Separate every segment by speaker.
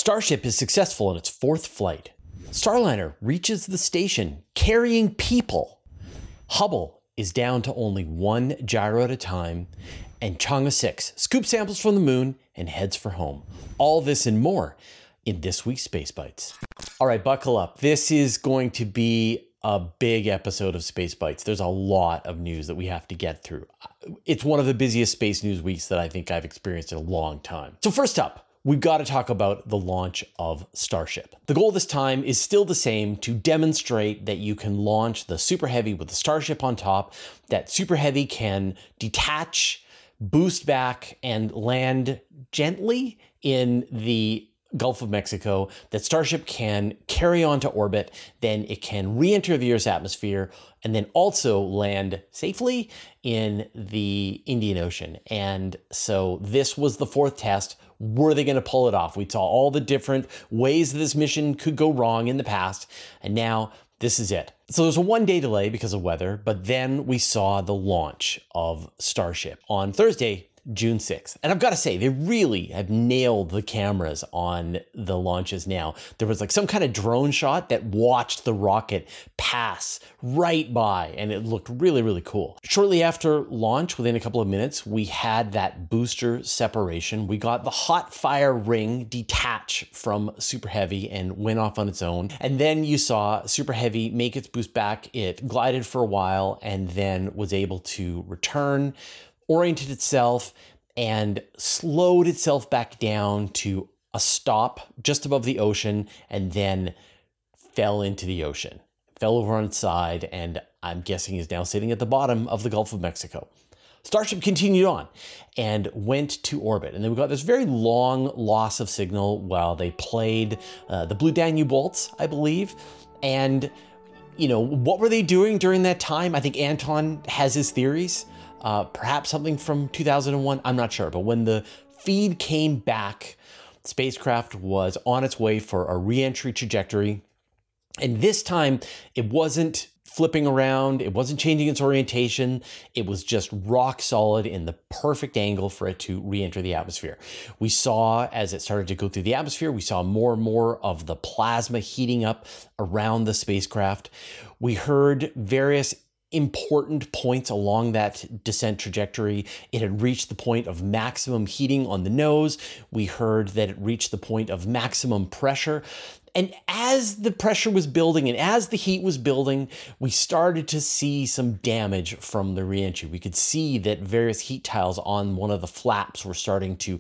Speaker 1: Starship is successful in its fourth flight. Starliner reaches the station carrying people. Hubble is down to only one gyro at a time. And Chang'e 6 scoops samples from the moon and heads for home. All this and more in this week's Space Bites. All right, buckle up. This is going to be a big episode of Space Bites. There's a lot of news that we have to get through. It's one of the busiest space news weeks that I think I've experienced in a long time. So first up, we've got to talk about the launch of Starship. The goal this time is still the same, to demonstrate that you can launch the Super Heavy with the Starship on top, that Super Heavy can detach, boost back, and land gently in the Gulf of Mexico, that Starship can carry on to orbit, then it can re-enter the Earth's atmosphere, and then also land safely in the Indian Ocean. And so this was the fourth test. Were they going to pull it off? We saw all the different ways that this mission could go wrong in the past, and now this is it. So there's a one-day delay because of weather, but then we saw the launch of Starship on Thursday, June 6th. And I've got to say, they really have nailed the cameras on the launches now. There was like some kind of drone shot that watched the rocket pass right by, and it looked really, really cool. Shortly after launch, within a couple of minutes, we had that booster separation. We got the hot fire ring detach from Super Heavy and went off on its own. And then you saw Super Heavy make its boost back. It glided for a while and then was able to return, oriented itself, and slowed itself back down to a stop just above the ocean, and then fell into the ocean. Fell over on its side, and I'm guessing is now sitting at the bottom of the Gulf of Mexico. Starship continued on and went to orbit. And then we got this very long loss of signal while they played the Blue Danube Waltz, I believe. And, you know, what were they doing during that time? I think Anton has his theories. Perhaps something from 2001, I'm not sure. But when the feed came back, the spacecraft was on its way for a re-entry trajectory. And this time, it wasn't flipping around. It wasn't changing its orientation. It was just rock solid in the perfect angle for it to re-enter the atmosphere. We saw, as it started to go through the atmosphere, we saw more and more of the plasma heating up around the spacecraft. We heard various important points along that descent trajectory. It had reached the point of maximum heating on the nose. We heard that it reached the point of maximum pressure. And as the pressure was building and as the heat was building, we started to see some damage from the reentry. We could see that various heat tiles on one of the flaps were starting to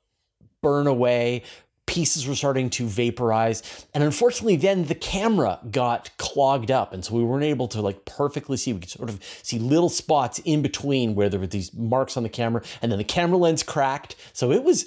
Speaker 1: burn away. Pieces were starting to vaporize. And unfortunately, then the camera got clogged up. And so we weren't able to like perfectly see. We could sort of see little spots in between where there were these marks on the camera, and then the camera lens cracked. So it was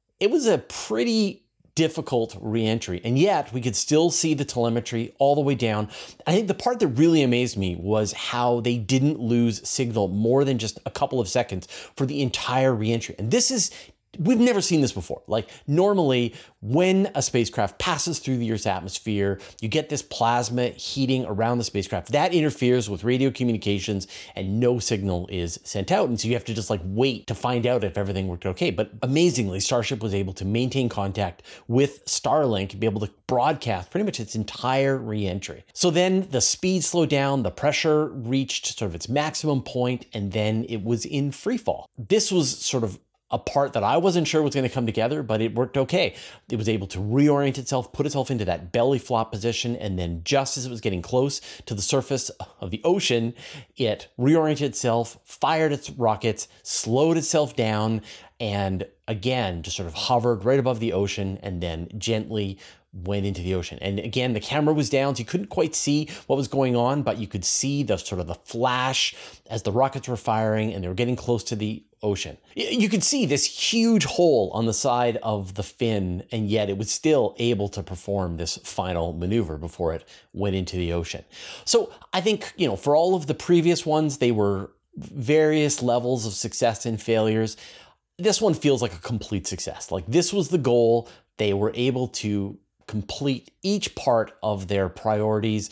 Speaker 1: a pretty difficult reentry, and yet we could still see the telemetry all the way down. I think the part that really amazed me was how they didn't lose signal more than just a couple of seconds for the entire reentry. And we've never seen this before. Like, normally when a spacecraft passes through the Earth's atmosphere, you get this plasma heating around the spacecraft. That interferes with radio communications and no signal is sent out. And so you have to just like wait to find out if everything worked okay. But amazingly, Starship was able to maintain contact with Starlink and be able to broadcast pretty much its entire reentry. So then the speed slowed down, the pressure reached sort of its maximum point, and then it was in free fall. This was sort of a part that I wasn't sure was going to come together, but it worked okay. It was able to reorient itself, put itself into that belly flop position, and then just as it was getting close to the surface of the ocean, it reoriented itself, fired its rockets, slowed itself down, and again, just sort of hovered right above the ocean and then gently went into the ocean. And again, the camera was down, so you couldn't quite see what was going on, but you could see the sort of the flash as the rockets were firing and they were getting close to the ocean. You could see this huge hole on the side of the fin, and yet it was still able to perform this final maneuver before it went into the ocean. So I think, you know, for all of the previous ones, they were various levels of success and failures. This one feels like a complete success. Like, this was the goal. They were able to complete each part of their priorities.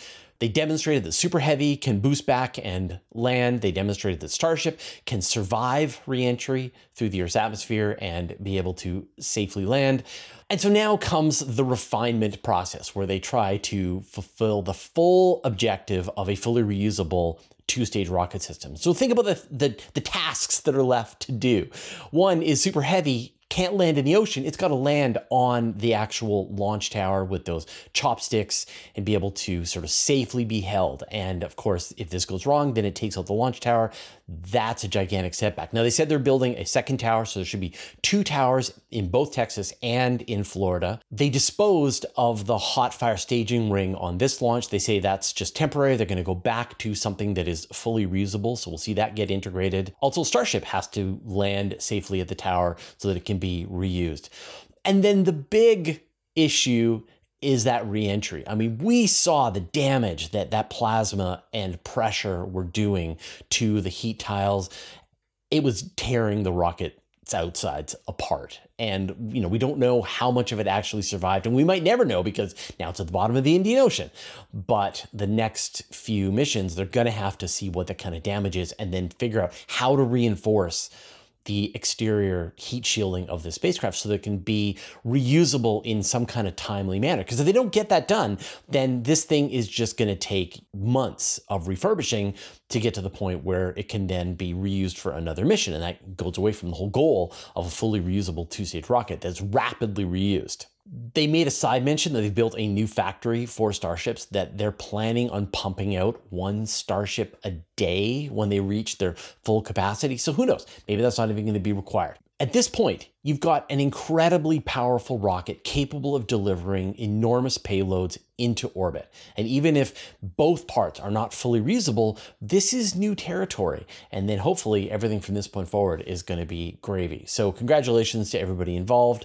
Speaker 1: They demonstrated that Super Heavy can boost back and land. They demonstrated that Starship can survive re-entry through the Earth's atmosphere and be able to safely land. And so now comes the refinement process where they try to fulfill the full objective of a fully reusable two-stage rocket system. So think about the tasks that are left to do. One is Super Heavy can't land in the ocean. It's got to land on the actual launch tower with those chopsticks and be able to sort of safely be held. And of course, if this goes wrong, then it takes out the launch tower. That's a gigantic setback. Now, they said they're building a second tower, so there should be 2 towers in both Texas and in Florida. They disposed of the hot fire staging ring on this launch. They say that's just temporary. They're going to go back to something that is fully reusable, so we'll see that get integrated. Also, Starship has to land safely at the tower so that it can be reused. And then the big issue is that re-entry. I mean, we saw the damage that plasma and pressure were doing to the heat tiles. It was tearing the rocket's outsides apart. And, we don't know how much of it actually survived. And we might never know because now it's at the bottom of the Indian Ocean. But the next few missions, they're going to have to see what the kind of damage is and then figure out how to reinforce the exterior heat shielding of the spacecraft so that it can be reusable in some kind of timely manner. Because if they don't get that done, then this thing is just going to take months of refurbishing to get to the point where it can then be reused for another mission. And that goes away from the whole goal of a fully reusable two-stage rocket that's rapidly reused. They made a side mention that they've built a new factory for Starships, that they're planning on pumping out 1 Starship a day when they reach their full capacity. So who knows? Maybe that's not even going to be required. At this point, you've got an incredibly powerful rocket capable of delivering enormous payloads into orbit. And even if both parts are not fully reusable, this is new territory. And then hopefully everything from this point forward is going to be gravy. So congratulations to everybody involved.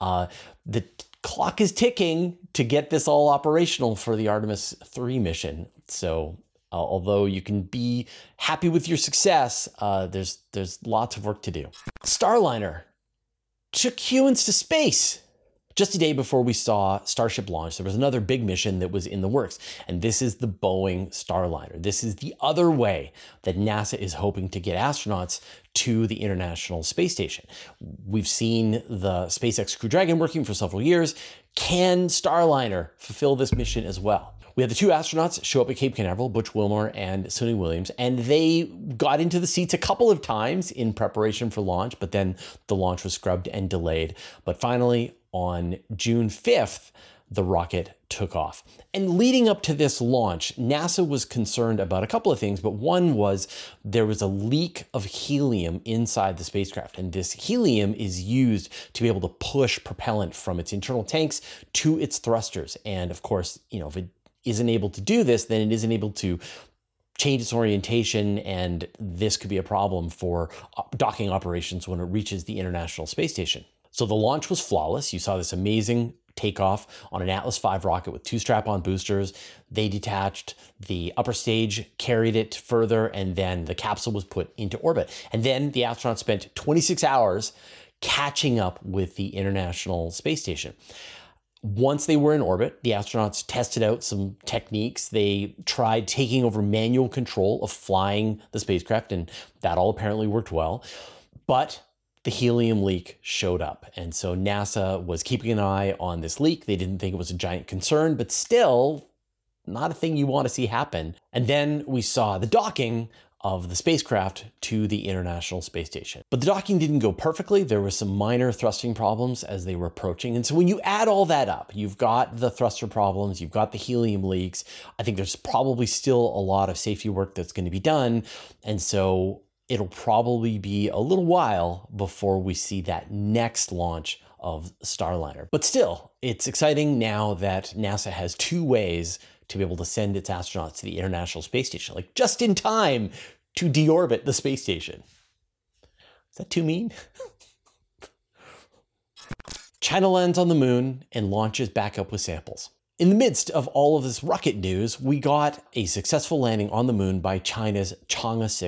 Speaker 1: The clock is ticking to get this all operational for the Artemis 3 mission. So although you can be happy with your success, there's lots of work to do. Starliner took humans to space. Just a day before we saw Starship launch, there was another big mission that was in the works, and this is the Boeing Starliner. This is the other way that NASA is hoping to get astronauts to the International Space Station. We've seen the SpaceX Crew Dragon working for several years. Can Starliner fulfill this mission as well? We had the 2 astronauts show up at Cape Canaveral, Butch Wilmore and Suni Williams, and they got into the seats a couple of times in preparation for launch, but then the launch was scrubbed and delayed. But finally, on June 5th, the rocket took off. And leading up to this launch, NASA was concerned about a couple of things, but one was there was a leak of helium inside the spacecraft. And this helium is used to be able to push propellant from its internal tanks to its thrusters. And of course, if it isn't able to do this, then it isn't able to change its orientation, and this could be a problem for docking operations when it reaches the International Space Station. So the launch was flawless. You saw this amazing takeoff on an Atlas V rocket with 2 strap-on boosters. They detached, the upper stage carried it further, and then the capsule was put into orbit. And then the astronauts spent 26 hours catching up with the International Space Station. Once they were in orbit, the astronauts tested out some techniques. They tried taking over manual control of flying the spacecraft, and that all apparently worked well. But the helium leak showed up. And so NASA was keeping an eye on this leak. They didn't think it was a giant concern, but still not a thing you want to see happen. And then we saw the docking of the spacecraft to the International Space Station. But the docking didn't go perfectly. There were some minor thrusting problems as they were approaching. And so when you add all that up, you've got the thruster problems, you've got the helium leaks. I think there's probably still a lot of safety work that's going to be done. And so it'll probably be a little while before we see that next launch of Starliner. But still, it's exciting now that NASA has 2 ways to be able to send its astronauts to the International Space Station, like just in time to deorbit the space station. Is that too mean? China lands on the moon and launches back up with samples. In the midst of all of this rocket news, we got a successful landing on the moon by China's Chang'e 6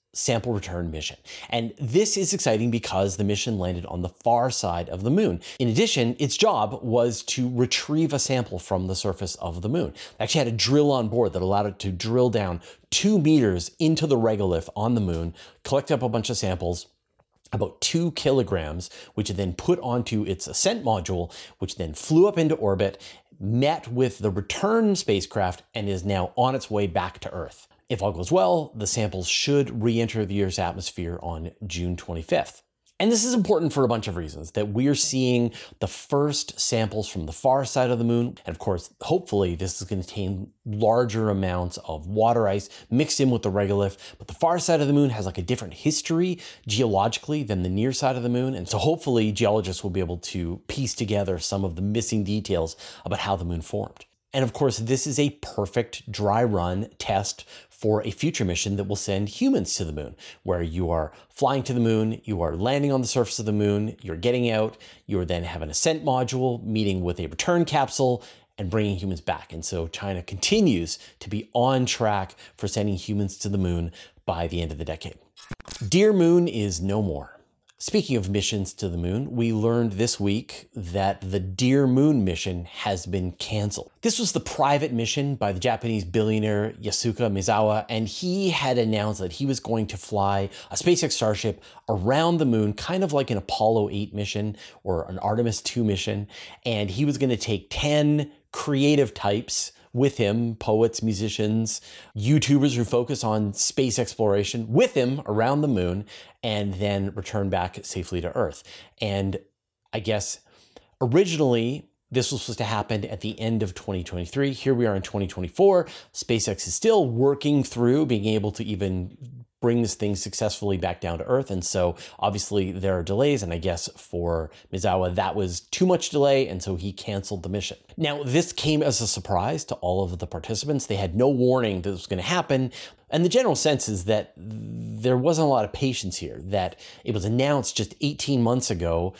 Speaker 1: sample return mission. And this is exciting because the mission landed on the far side of the moon. In addition, its job was to retrieve a sample from the surface of the moon. It actually had a drill on board that allowed it to drill down 2 meters into the regolith on the moon, collect up a bunch of samples, about 2 kilograms, which it then put onto its ascent module, which then flew up into orbit, met with the return spacecraft, and is now on its way back to Earth. If all goes well, the samples should re-enter the Earth's atmosphere on June 25th. And this is important for a bunch of reasons, that we're seeing the first samples from the far side of the moon. And of course, hopefully this is going to contain larger amounts of water ice mixed in with the regolith. But the far side of the moon has like a different history geologically than the near side of the moon. And so hopefully geologists will be able to piece together some of the missing details about how the moon formed. And of course, this is a perfect dry run test for a future mission that will send humans to the moon, where you are flying to the moon, you are landing on the surface of the moon, you're getting out, you then have an ascent module, meeting with a return capsule, and bringing humans back. And so China continues to be on track for sending humans to the moon by the end of the decade. Dear Moon is no more. Speaking of missions to the moon, we learned this week that the Dear Moon mission has been canceled. This was the private mission by the Japanese billionaire Yasuda Misawa, and he had announced that he was going to fly a SpaceX Starship around the moon, kind of like an Apollo 8 mission or an Artemis 2 mission, and he was going to take 10 creative types with him, poets, musicians, YouTubers who focus on space exploration, with him around the moon, and then return back safely to Earth. And I guess originally this was supposed to happen at the end of 2023. Here we are in 2024. SpaceX is still working through being able to even bring this thing successfully back down to Earth. And so obviously there are delays. And I guess for Misawa, that was too much delay. And so he canceled the mission. Now, this came as a surprise to all of the participants. They had no warning that this was going to happen. And the general sense is that there wasn't a lot of patience here, that it was announced just 18 months ago.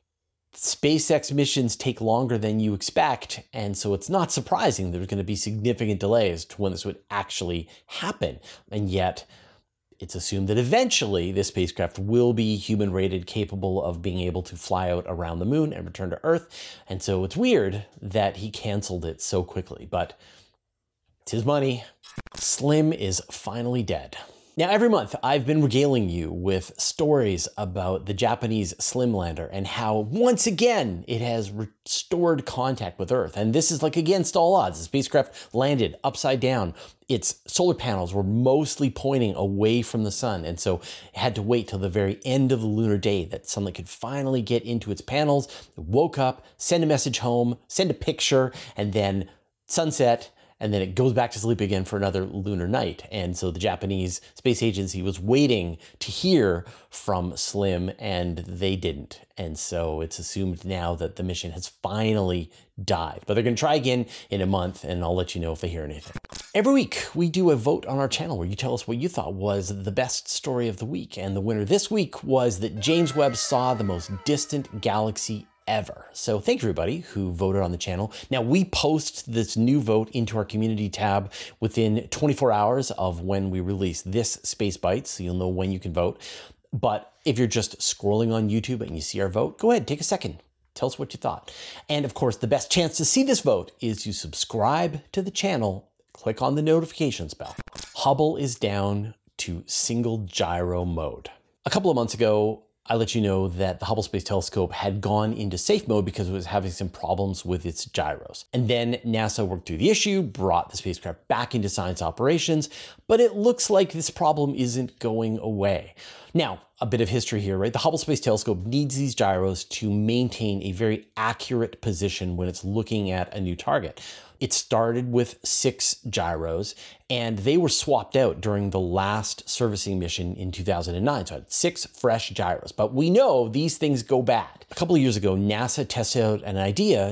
Speaker 1: SpaceX missions take longer than you expect, and so it's not surprising there's going to be significant delays to when this would actually happen. And yet, it's assumed that eventually this spacecraft will be human-rated, capable of being able to fly out around the moon and return to Earth. And so it's weird that he canceled it so quickly, but it's his money. Slim is finally dead. Now, every month, I've been regaling you with stories about the Japanese Slim lander and how, once again, it has restored contact with Earth. And this is like against all odds. The spacecraft landed upside down. Its solar panels were mostly pointing away from the sun. And so it had to wait till the very end of the lunar day that sunlight could finally get into its panels. It woke up, send a message home, send a picture, and then sunset. And then it goes back to sleep again for another lunar night. And so the Japanese Space Agency was waiting to hear from Slim, and they didn't. And so it's assumed now that the mission has finally died. But they're going to try again in a month, and I'll let you know if they hear anything. Every week, we do a vote on our channel where you tell us what you thought was the best story of the week. And the winner this week was that James Webb saw the most distant galaxy ever. So thank you everybody who voted on the channel. Now we post this new vote into our community tab within 24 hours of when we release this Space Bites, so you'll know when you can vote. But if you're just scrolling on YouTube and you see our vote, go ahead, take a second. Tell us what you thought. And of course, the best chance to see this vote is to subscribe to the channel, click on the notifications bell. Hubble is down to single gyro mode. A couple of months ago, I let you know that the Hubble Space Telescope had gone into safe mode because it was having some problems with its gyros. And then NASA worked through the issue, brought the spacecraft back into science operations, but it looks like this problem isn't going away. Now, a bit of history here, right? The Hubble Space Telescope needs these gyros to maintain a very accurate position when it's looking at a new target. It started with 6 gyros, and they were swapped out during the last servicing mission in 2009. So it had 6 fresh gyros, but we know these things go bad. A couple of years ago, NASA tested out an idea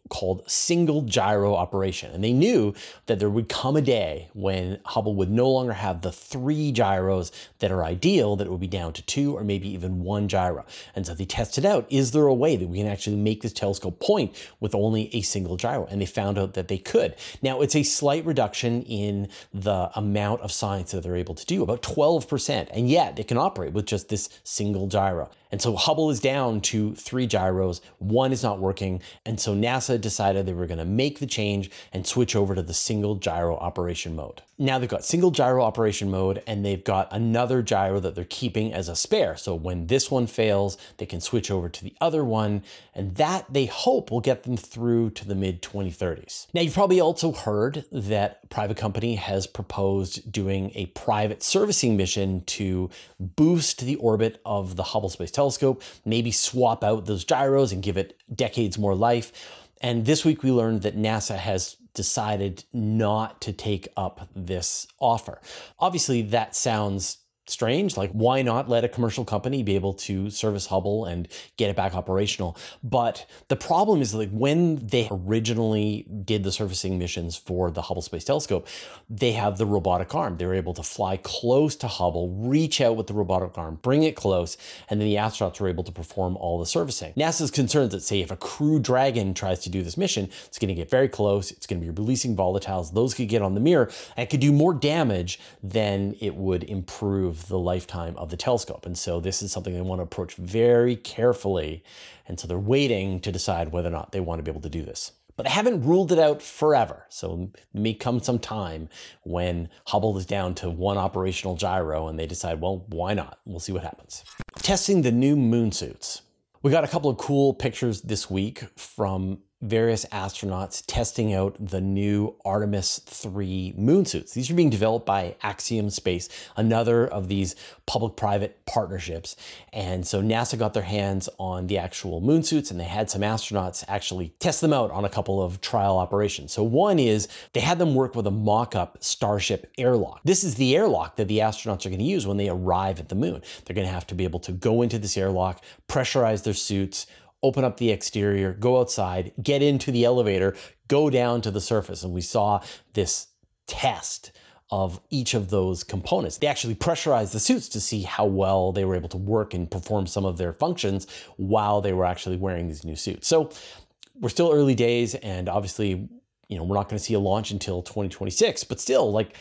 Speaker 1: called single gyro operation. And they knew that there would come a day when Hubble would no longer have the 3 gyros that are ideal, that it would be down to 2 or maybe even 1 gyro. And so they tested out, is there a way that we can actually make this telescope point with only a single gyro? And they found out that they could. Now, it's a slight reduction in the amount of science that they're able to do, about 12%, and yet it can operate with just this single gyro. And so Hubble is down to 3 gyros, 1 is not working, and so NASA decided they were going to make the change and switch over to the single gyro operation mode. Now they've got single gyro operation mode, and they've got another gyro that they're keeping as a spare. So when this one fails, they can switch over to the other one, and that they hope will get them through to the mid-2030s. Now you've probably also heard that a private company has proposed doing a private servicing mission to boost the orbit of the Hubble Space Telescope, maybe swap out those gyros and give it decades more life. And this week we learned that NASA has decided not to take up this offer. Obviously, that sounds strange. Like, why not let a commercial company be able to service Hubble and get it back operational? But the problem is, like, when they originally did the servicing missions for the Hubble Space Telescope, they have the robotic arm. They were able to fly close to Hubble, reach out with the robotic arm, bring it close, and then the astronauts were able to perform all the servicing. NASA's concerned that, say, if a Crew Dragon tries to do this mission, it's going to get very close, it's going to be releasing volatiles, those could get on the mirror, and it could do more damage than it would improve the lifetime of the telescope. And so this is something they want to approach very carefully. And so they're waiting to decide whether or not they want to be able to do this. But they haven't ruled it out forever. So it may come some time when Hubble is down to 1 operational gyro and they decide, well, why not? We'll see what happens. Testing the new moon suits. We got a couple of cool pictures this week from various astronauts testing out the new Artemis 3 moon suits. These are being developed by Axiom Space, another of these public-private partnerships. And so NASA got their hands on the actual moon suits, and they had some astronauts actually test them out on a couple of trial operations. So one is they had them work with a mock-up Starship airlock. This is the airlock that the astronauts are going to use when they arrive at the moon. They're going to have to be able to go into this airlock, pressurize their suits, open up the exterior, go outside, get into the elevator, go down to the surface. And we saw this test of each of those components. They actually pressurized the suits to see how well they were able to work and perform some of their functions while they were actually wearing these new suits. So we're still early days, and obviously, we're not going to see a launch until 2026, but still, like,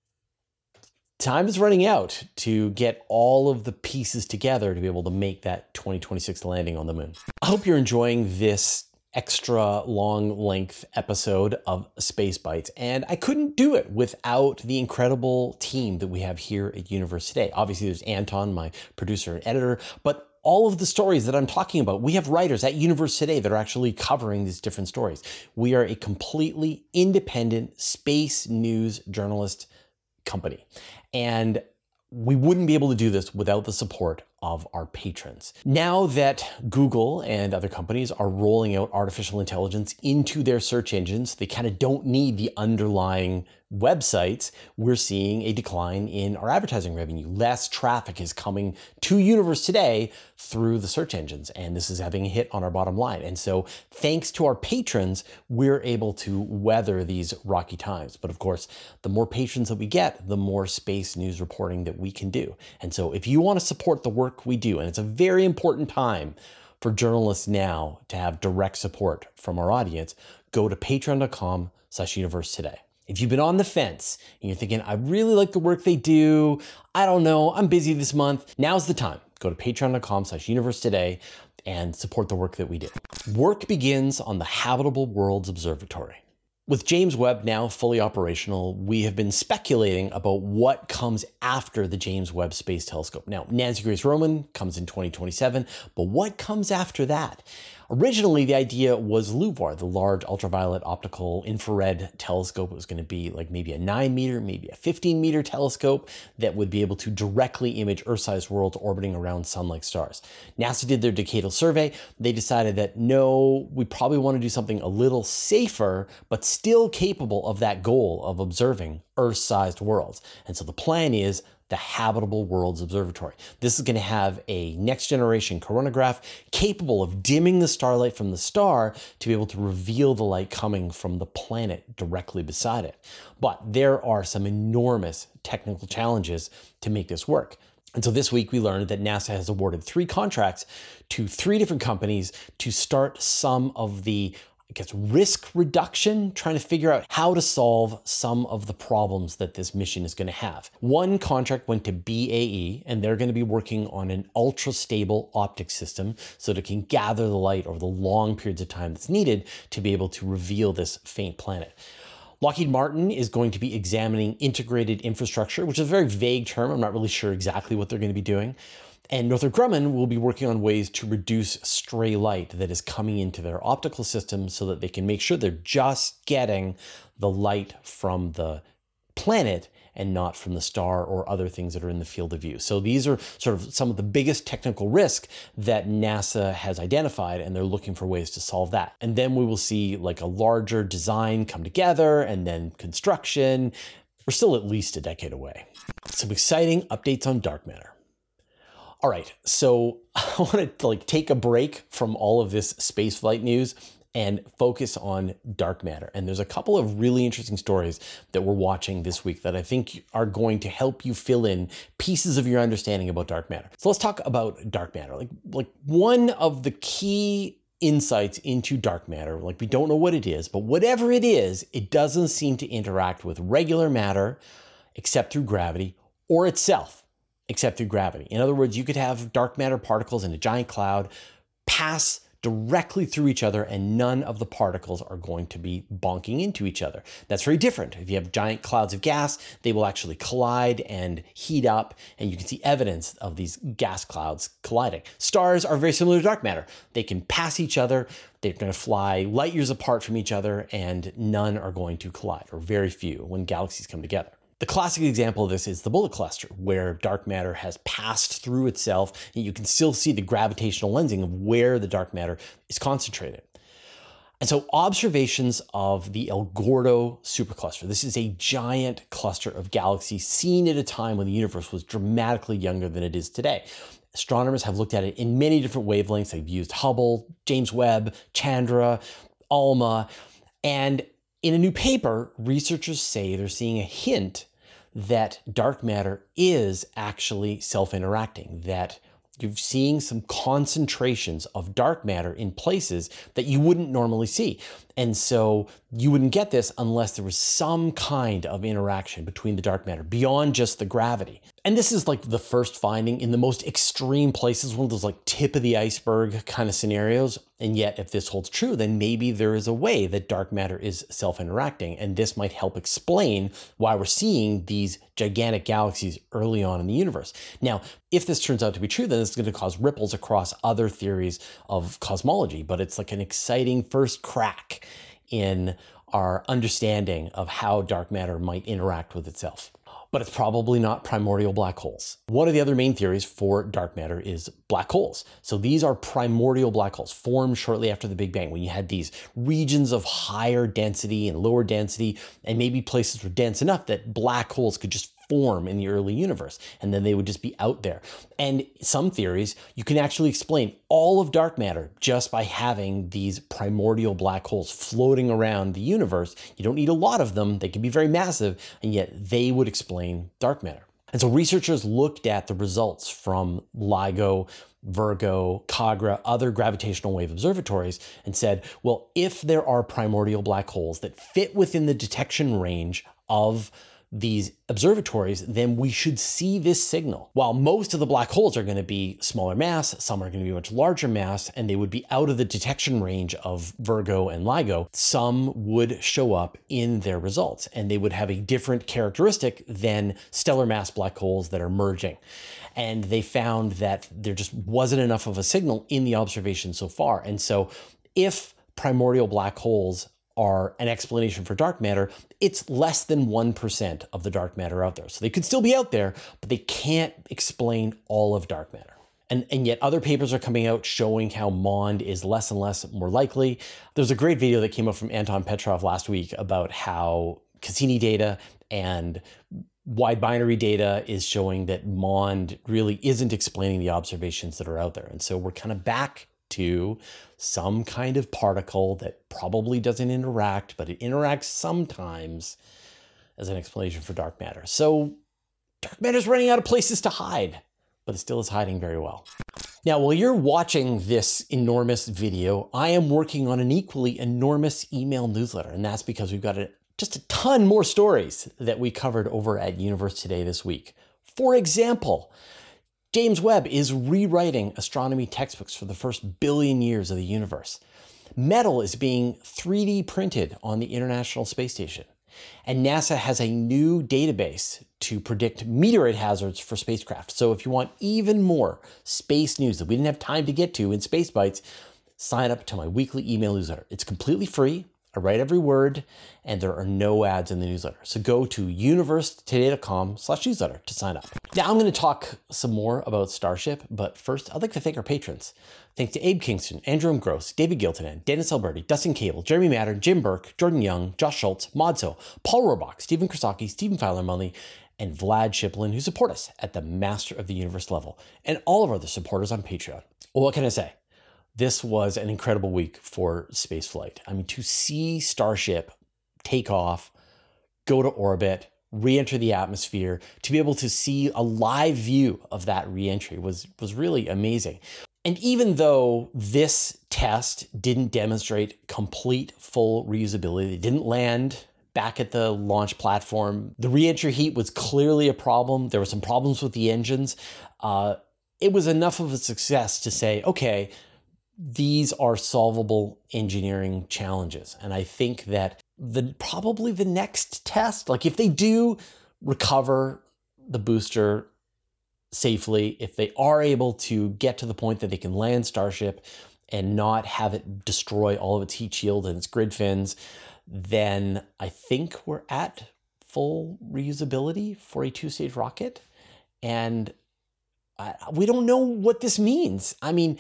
Speaker 1: time is running out to get all of the pieces together to be able to make that 2026 landing on the moon. I hope you're enjoying this extra long length episode of Space Bites, and I couldn't do it without the incredible team that we have here at Universe Today. Obviously, there's Anton, my producer and editor, but all of the stories that I'm talking about, we have writers at Universe Today that are actually covering these different stories. We are a completely independent space news journalist company. And we wouldn't be able to do this without the support of our patrons. Now that Google and other companies are rolling out artificial intelligence into their search engines, they kind of don't need the underlying websites. We're seeing a decline in our advertising revenue. Less traffic is coming to Universe Today through the search engines, and this is having a hit on our bottom line. And so thanks to our patrons, we're able to weather these rocky times. But of course, the more patrons that we get, the more space news reporting that we can do. And so if you want to support the work we do, and it's a very important time for journalists now to have direct support from our audience, go to patreon.com/universe today. If you've been on the fence and you're thinking, I really like the work they do, I don't know, I'm busy this month, now's the time. Go to patreon.com/universe today and support the work that we do. Work begins on the Habitable Worlds Observatory. With James Webb now fully operational, we have been speculating about what comes after the James Webb Space Telescope. Now, Nancy Grace Roman comes in 2027, but what comes after that? Originally, the idea was LUVOIR, the Large Ultraviolet Optical Infrared Telescope. It was going to be like maybe a 9-meter, maybe a 15-meter telescope that would be able to directly image Earth-sized worlds orbiting around sun-like stars. NASA did their decadal survey. They decided that no, we probably want to do something a little safer, but still capable of that goal of observing Earth-sized worlds. And so the plan is the Habitable Worlds Observatory. This is going to have a next-generation coronagraph capable of dimming the starlight from the star to be able to reveal the light coming from the planet directly beside it. But there are some enormous technical challenges to make this work. And so this week we learned that NASA has awarded 3 contracts to 3 different companies to start some of the risk reduction, trying to figure out how to solve some of the problems that this mission is going to have. One contract went to BAE, and they're going to be working on an ultra-stable optic system so that it can gather the light over the long periods of time that's needed to be able to reveal this faint planet. Lockheed Martin is going to be examining integrated infrastructure, which is a very vague term. I'm not really sure exactly what they're going to be doing. And Northrop Grumman will be working on ways to reduce stray light that is coming into their optical system so that they can make sure they're just getting the light from the planet and not from the star or other things that are in the field of view. So these are sort of some of the biggest technical risks that NASA has identified, and they're looking for ways to solve that. And then we will see like a larger design come together and then construction. We're still at least a decade away. Some exciting updates on dark matter. All right, so I want to take a break from all of this spaceflight news and focus on dark matter. And there's a couple of really interesting stories that we're watching this week that I think are going to help you fill in pieces of your understanding about dark matter. So let's talk about dark matter. Like one of the key insights into dark matter, we don't know what it is, but whatever it is, it doesn't seem to interact with regular matter except through gravity, or itself except through gravity. In other words, you could have dark matter particles in a giant cloud pass directly through each other, and none of the particles are going to be bonking into each other. That's very different. If you have giant clouds of gas, they will actually collide and heat up, and you can see evidence of these gas clouds colliding. Stars are very similar to dark matter. They can pass each other, they're going to fly light years apart from each other, and none are going to collide, or very few, when galaxies come together. The classic example of this is the Bullet Cluster, where dark matter has passed through itself, and you can still see the gravitational lensing of where the dark matter is concentrated. And so observations of the El Gordo supercluster, this is a giant cluster of galaxies seen at a time when the universe was dramatically younger than it is today. Astronomers have looked at it in many different wavelengths. They've used Hubble, James Webb, Chandra, ALMA, and in a new paper, researchers say they're seeing a hint that dark matter is actually self-interacting, that you're seeing some concentrations of dark matter in places that you wouldn't normally see. And so you wouldn't get this unless there was some kind of interaction between the dark matter beyond just the gravity. And this is like the first finding in the most extreme places, one of those like tip of the iceberg kind of scenarios. And yet if this holds true, then maybe there is a way that dark matter is self-interacting. And this might help explain why we're seeing these gigantic galaxies early on in the universe. Now, if this turns out to be true, then it's going to cause ripples across other theories of cosmology, but it's like an exciting first crack in our understanding of how dark matter might interact with itself. But it's probably not primordial black holes. One of the other main theories for dark matter is black holes. So these are primordial black holes formed shortly after the Big Bang, when you had these regions of higher density and lower density, and maybe places were dense enough that black holes could just form in the early universe, and then they would just be out there. And some theories, you can actually explain all of dark matter just by having these primordial black holes floating around the universe. You don't need a lot of them. They can be very massive, and yet they would explain dark matter. And so researchers looked at the results from LIGO, Virgo, Kagra, other gravitational wave observatories, and said, well, if there are primordial black holes that fit within the detection range of these observatories, then we should see this signal. While most of the black holes are going to be smaller mass, some are going to be much larger mass, and they would be out of the detection range of Virgo and LIGO, some would show up in their results, and they would have a different characteristic than stellar mass black holes that are merging. And they found that there just wasn't enough of a signal in the observation so far. And so if primordial black holes are an explanation for dark matter, it's less than 1% of the dark matter out there. So they could still be out there, but they can't explain all of dark matter. And yet other papers are coming out showing how MOND is less and less more likely. There's a great video that came up from Anton Petrov last week about how Cassini data and wide binary data is showing that MOND really isn't explaining the observations that are out there. And so we're kind of back to some kind of particle that probably doesn't interact, but it interacts sometimes as an explanation for dark matter. So dark matter is running out of places to hide, but it still is hiding very well. Now, while you're watching this enormous video, I am working on an equally enormous email newsletter, and that's because we've got just a ton more stories that we covered over at Universe Today this week. For example, James Webb is rewriting astronomy textbooks for the first billion years of the universe. Metal is being 3D printed on the International Space Station. And NASA has a new database to predict meteorite hazards for spacecraft. So if you want even more space news that we didn't have time to get to in Space Bites, sign up to my weekly email newsletter. It's completely free. I write every word, and there are no ads in the newsletter. So go to universetoday.com/newsletter to sign up. Now I'm going to talk some more about Starship, but first I'd like to thank our patrons. Thanks to Abe Kingston, Andrew M. Gross, David Giltinan, Dennis Alberti, Dustin Cable, Jeremy Matter, Jim Burke, Jordan Young, Josh Schultz, Modso, Paul Rohrbach, Stephen Krasaki, Stephen Feiler-Munley, and Vlad Shiplin, who support us at the Master of the Universe level, and all of our other supporters on Patreon. Well, what can I say? This was an incredible week for spaceflight. I mean, to see Starship take off, go to orbit, re-enter the atmosphere, to be able to see a live view of that re-entry was really amazing. And even though this test didn't demonstrate complete, full reusability, it didn't land back at the launch platform, the re-entry heat was clearly a problem. There were some problems with the engines. It was enough of a success to say, okay, these are solvable engineering challenges. And I think that probably the next test, like if they do recover the booster safely, if they are able to get to the point that they can land Starship and not have it destroy all of its heat shield and its grid fins, then I think we're at full reusability for a two-stage rocket. And we don't know what this means. I mean,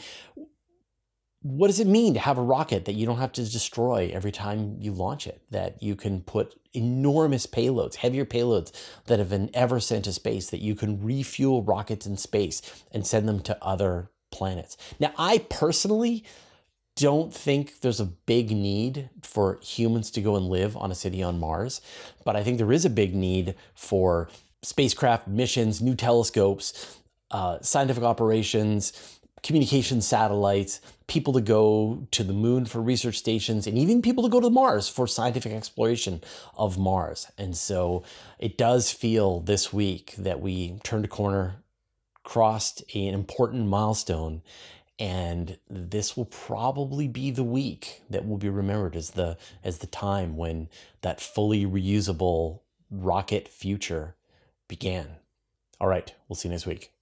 Speaker 1: what does it mean to have a rocket that you don't have to destroy every time you launch it? That you can put enormous payloads, heavier payloads that have been ever sent to space, that you can refuel rockets in space and send them to other planets. Now, I personally don't think there's a big need for humans to go and live on a city on Mars, but I think there is a big need for spacecraft missions, new telescopes, scientific operations, communication satellites, people to go to the moon for research stations, and even people to go to Mars for scientific exploration of Mars. And so it does feel this week that we turned a corner, crossed an important milestone, and this will probably be the week that will be remembered as the time when that fully reusable rocket future began. All right, we'll see you next week.